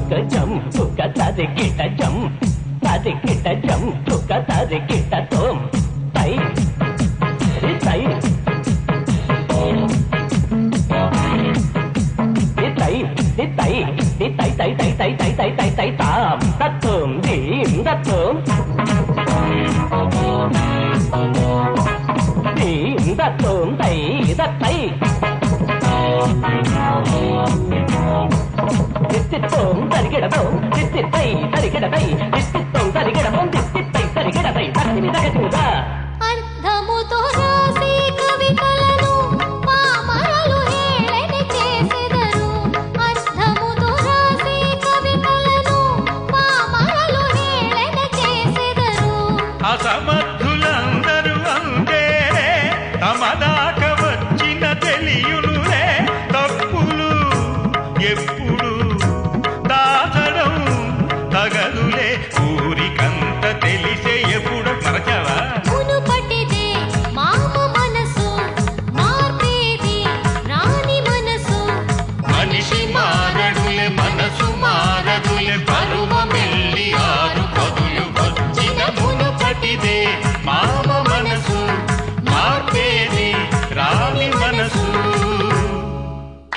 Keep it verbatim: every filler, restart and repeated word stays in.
తుక జం తుక తరి గిట జం తరి గిట జం తుక తరి గిట తోం తై తై తై తై తై తై తై తై తై తై తై తాం తత్వం దీం తత్వం దీం తత్వం తై తై తిత్తిత్వం తరిగిడతం తిత్తిత్తై తరిగిడతై తిత్తిత్వం తరిగిడతం తిత్తిత్తై తరిగిడతై తక్కిని తగచుగా అర్థముతో రాసి కవితలను పామరులు హేళన చేసెదరు అర్థముతో రాసి కవితలను పామరులు హేళన చేసెదరు అసమర్థులందరూ అందేరే తమదాక వచ్చిన తెలియునులే తప్పులు ఎప్పుడు దాచడం తగదులే ఊరికంత తెలిసే ఎప్పుడు మరచవా మునుపటిదే మామ మనసు మార్పేది రాణి మనసు మనిషి మారడులే మనసు మారదులే పరువ మెల్లి ఆరు కదులు వచ్చిన మునుపటిదే మామ